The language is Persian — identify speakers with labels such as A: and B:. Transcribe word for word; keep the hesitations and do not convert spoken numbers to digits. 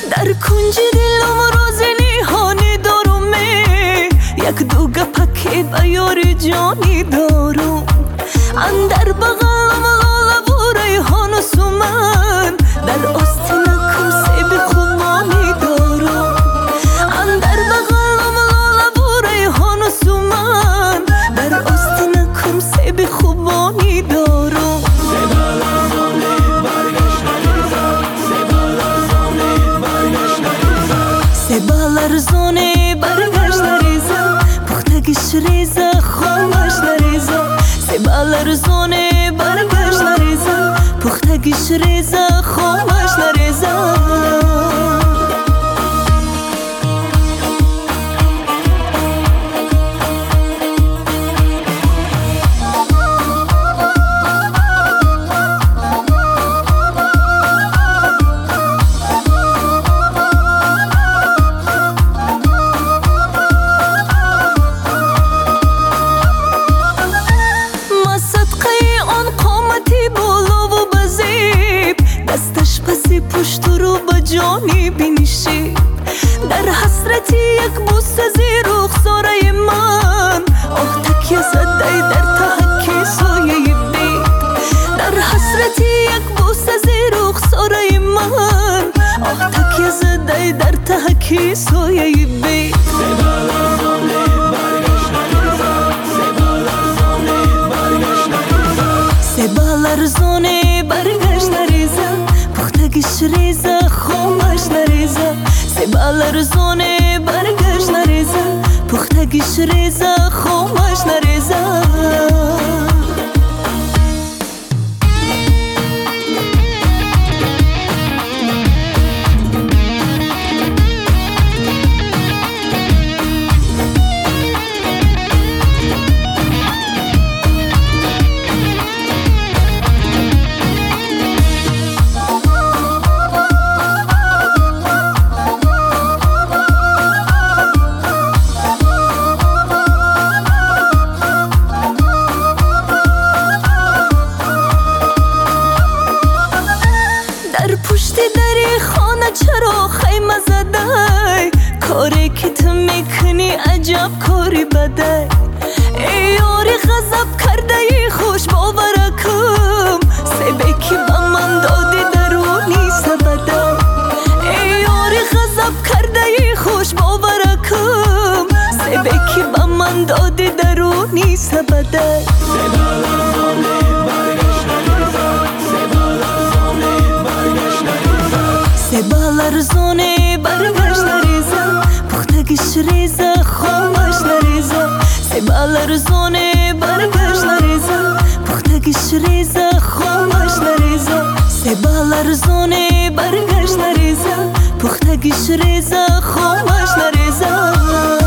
A: در کنج دلم روز نیهانی دارومه یک دو گپک بیار جانی دارم اندر بغلم لاله و ریحان و سومن در آستینکم سیب خوبانی دارم اندر بغلم لاله و ریحان و سومن در آستینکم سیب خوبانی دارم سیب لرزونه برگشت نریزم پختگیش ریزه خامش نریزم سیب لرزونه برگشت نریزم پختگیش ریزه خامش نریزم دستش پسی پشت رو با جانی بینیشی در حسرتی یک بوسه زیر رخساره من آه تکیه زده در تحکی سایه بید در حسرتی یک بوسه زیر رخساره من آه تکیه زده در تحکی سایه بید سیب لرزونه برگشت نریزم پختگیش ریزه خامش نریزه سیب لرزونه برگشت نریزه پختگیش ریزه خامش نریزه پشتی دری خانه چرا خیمه زده کاری که تو میکنی عجب کاری بده ای یاری غضب کرده ای خوش باورکم سیبه که به من دادی درونی سبده ای یاری غضب کرده ای خوش باورکم سیبه که به من دادی درونی سبده سیب لرزونه برگشت نریزم پختگیش ریزه خامش نریزم سیب لرزونه برگشت نریزم پختگیش ریزه خامش نریزم سیب لرزونه برگشت نریزم پختگیش ریزه خامش نریزم